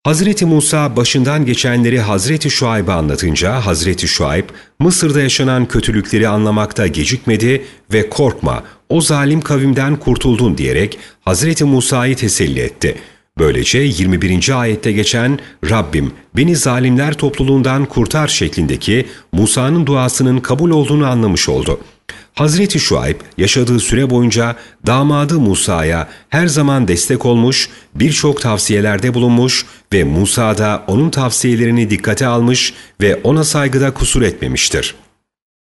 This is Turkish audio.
Hazreti Musa başından geçenleri Hazreti Şuayb'a anlatınca Hazreti Şuayb, Mısır'da yaşanan kötülükleri anlamakta gecikmedi ve korkma, o zalim kavimden kurtuldun diyerek Hazreti Musa'yı teselli etti. Böylece 21. ayette geçen Rabbim beni zalimler topluluğundan kurtar şeklindeki Musa'nın duasının kabul olduğunu anlamış oldu. Hazreti Şuayb yaşadığı süre boyunca damadı Musa'ya her zaman destek olmuş, birçok tavsiyelerde bulunmuş ve Musa da onun tavsiyelerini dikkate almış ve ona saygıda kusur etmemiştir.